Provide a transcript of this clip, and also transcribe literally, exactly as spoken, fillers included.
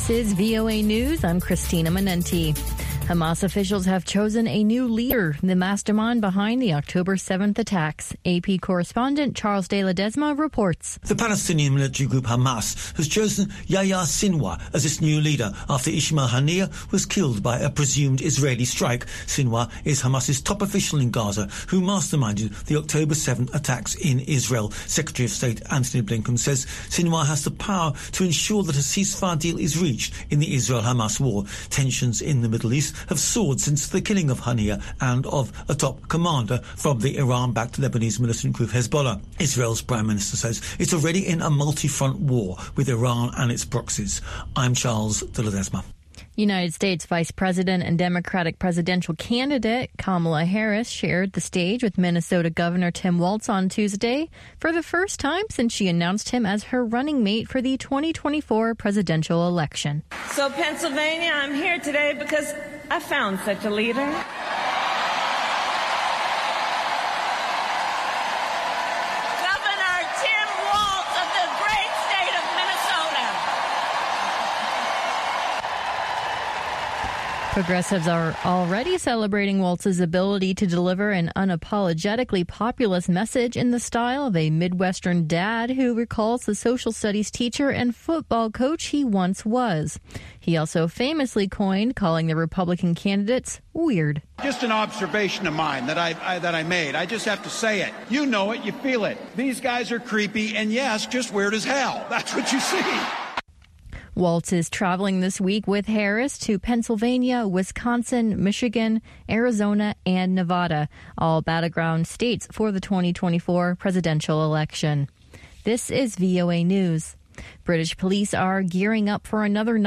This is V O A News. I'm Christina Manenti. Hamas officials have chosen a new leader, the mastermind behind the October seventh attacks. A P correspondent Charles de Ledesma reports. The Palestinian military group Hamas has chosen Yahya Sinwar as its new leader after Ismail Haniyeh was killed by a presumed Israeli strike. Sinwar is Hamas's top official in Gaza who masterminded the October seventh attacks in Israel. Secretary of State Antony Blinken says Sinwar has the power to ensure that a ceasefire deal is reached in the Israel-Hamas war. Tensions in the Middle East have soared since the killing of Haniyeh and of a top commander from the Iran-backed Lebanese militant group Hezbollah. Israel's Prime Minister says it's already in a multi-front war with Iran and its proxies. I'm Charles de Ledesma. United States Vice President and Democratic presidential candidate Kamala Harris shared the stage with Minnesota Governor Tim Walz on Tuesday for the first time since she announced him as her running mate for the twenty twenty-four presidential election. So, Pennsylvania, I'm here today because I found such a leader. Progressives are already celebrating Walz's ability to deliver an unapologetically populist message in the style of a Midwestern dad who recalls the social studies teacher and football coach he once was. He also famously coined calling the Republican candidates weird. Just an observation of mine that I, I that I made. I just have to say it. You know it, you feel it. These guys are creepy and, yes, just weird as hell. That's what you see. Walz is traveling this week with Harris to Pennsylvania, Wisconsin, Michigan, Arizona, and Nevada, all battleground states for the twenty twenty-four presidential election. This is V O A News. British police are gearing up for another